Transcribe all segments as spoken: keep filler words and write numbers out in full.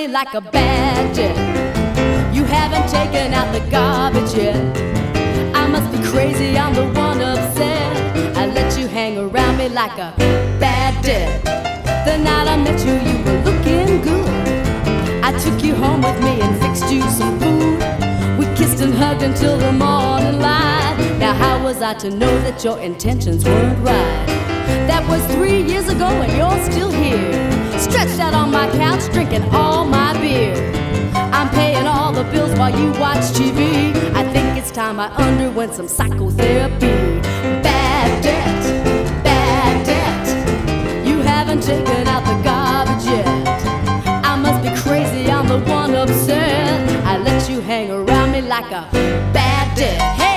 me like a bandit. You haven't taken out the garbage yet. I must be crazy, I'm the one upset. I let you hang around me like a bandit. The night I met you, you were looking good. I took you home with me and fixed you some food. We kissed and hugged until the morning light. Now how was I to know that your intentions weren't right? That was three years ago and you're still here, stretched out on my couch, drinking all my beer. I'm paying all the bills while you watch T V. I think it's time I underwent some psychotherapy. Bad debt, bad debt. You haven't taken out the garbage yet. I must be crazy, I'm the one upset. I let you hang around me like a bad debt. Hey!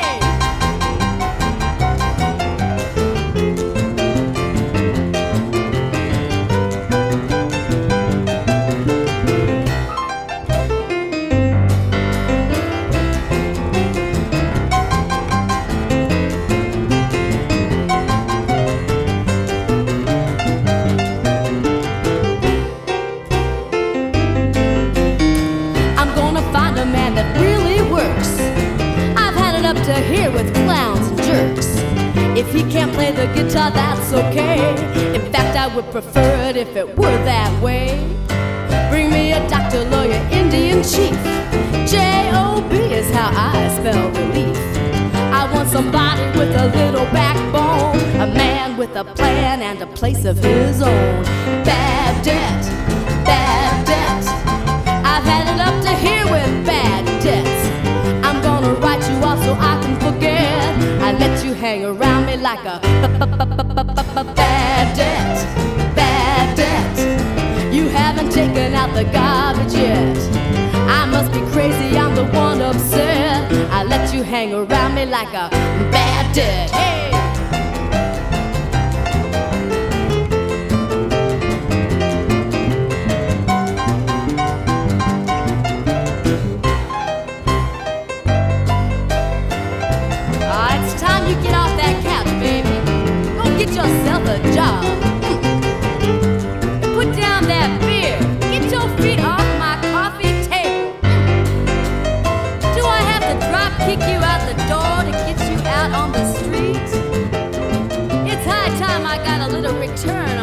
To here with clowns and jerks. If he can't play the guitar, that's okay. In fact, I would prefer it if it were that way. Bring me a doctor, lawyer, Indian chief. J O B is how I spell relief. I want somebody with a little backbone, a man with a plan and a place of his own. Bad debt, bad debt. I've had it up to here with bad debts. I'm gonna write you off so I can forget. I let you hang around me like a bad debt, bad debt. You haven't taken out the garbage yet. I must be crazy, I'm the one upset. I let you hang around me like a bad debt. Hey! You get off that couch, baby. Go get yourself a job. Mm. Put down that beer. Get your feet off my coffee table. Mm. Do I have to drop kick you out the door to get you out on the street? It's high time I got a little return